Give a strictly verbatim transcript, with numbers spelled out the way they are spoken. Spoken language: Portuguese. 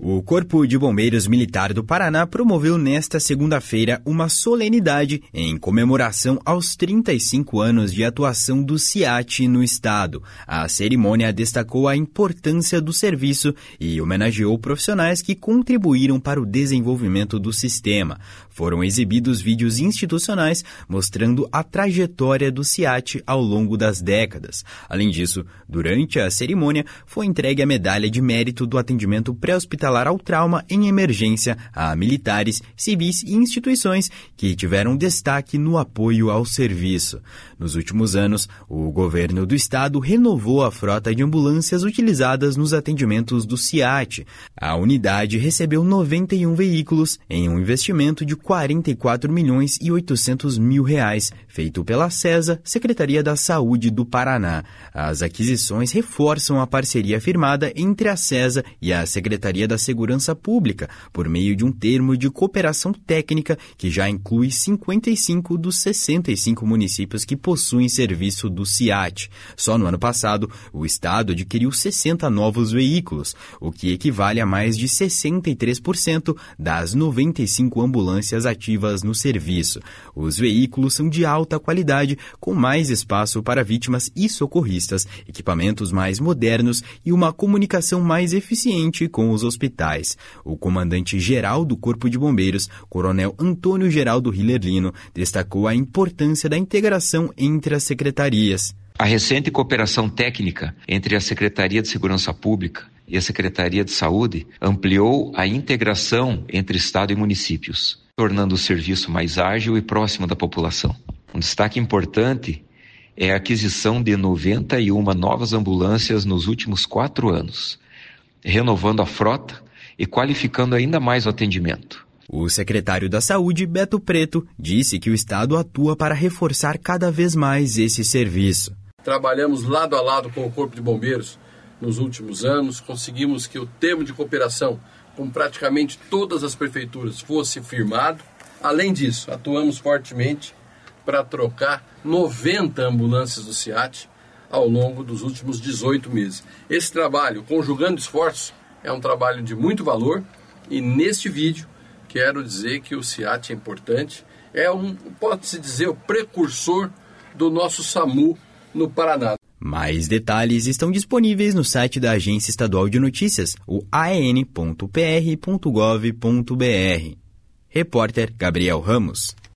O Corpo de Bombeiros Militar do Paraná promoveu nesta segunda-feira uma solenidade em comemoração aos trinta e cinco anos de atuação do SEAT no estado. A cerimônia destacou a importância do serviço e homenageou profissionais que contribuíram para o desenvolvimento do sistema. Foram exibidos vídeos institucionais mostrando a trajetória do SEAT ao longo das décadas. Além disso, durante a cerimônia, foi entregue a medalha de mérito do atendimento pré-hospitalar ao trauma em emergência a militares, civis e instituições que tiveram destaque no apoio ao serviço. Nos últimos anos, o governo do estado renovou a frota de ambulâncias utilizadas nos atendimentos do SEAT. A unidade recebeu noventa e um veículos em um investimento de quarenta e quatro milhões e oitocentos mil reais, feito pela SESA, Secretaria da Saúde do Paraná. As aquisições reforçam a parceria firmada entre a SESA e a Secretaria da Segurança Pública, por meio de um termo de cooperação técnica que já inclui cinquenta e cinco dos sessenta e cinco municípios que possuem serviço do SEAT. Só no ano passado, o estado adquiriu sessenta novos veículos, o que equivale a mais de sessenta e três por cento das noventa e cinco ambulâncias ativas no serviço. Os veículos são de alta qualidade, com mais espaço para vítimas e socorristas, equipamentos mais modernos e uma comunicação mais eficiente com os hospitais. O comandante-geral do Corpo de Bombeiros, Coronel Antônio Geraldo Hillerlino, destacou a importância da integração entre as secretarias. A recente cooperação técnica entre a Secretaria de Segurança Pública e a Secretaria de Saúde ampliou a integração entre Estado e municípios, tornando o serviço mais ágil e próximo da população. Um destaque importante é a aquisição de noventa e uma novas ambulâncias nos últimos quatro anos, renovando a frota e qualificando ainda mais o atendimento. O secretário da Saúde, Beto Preto, disse que o estado atua para reforçar cada vez mais esse serviço. Trabalhamos lado a lado com o Corpo de Bombeiros nos últimos anos, conseguimos que o termo de cooperação com praticamente todas as prefeituras fosse firmado. Além disso, atuamos fortemente para trocar noventa ambulâncias do SEAT ao longo dos últimos dezoito meses. Esse trabalho, conjugando esforços, é um trabalho de muito valor e neste vídeo quero dizer que o SEAT é importante, é um, pode-se dizer, o precursor do nosso SAMU no Paraná. Mais detalhes estão disponíveis no site da Agência Estadual de Notícias, o a e n ponto p r ponto gov ponto b r. Repórter Gabriel Ramos.